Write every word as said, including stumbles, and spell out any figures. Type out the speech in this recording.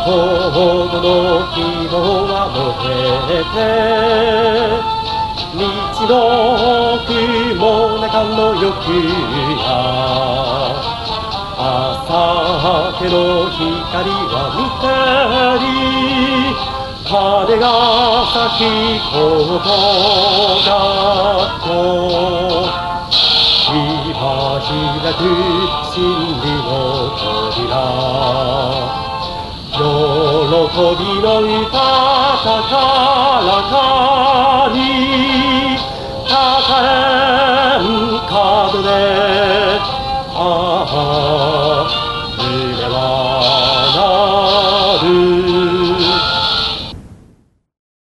ほどの希望は燃えて、道の雲中の欲や朝手の光は見てり、羽が咲きことがと今開く真理の扉、喜びの歌高らか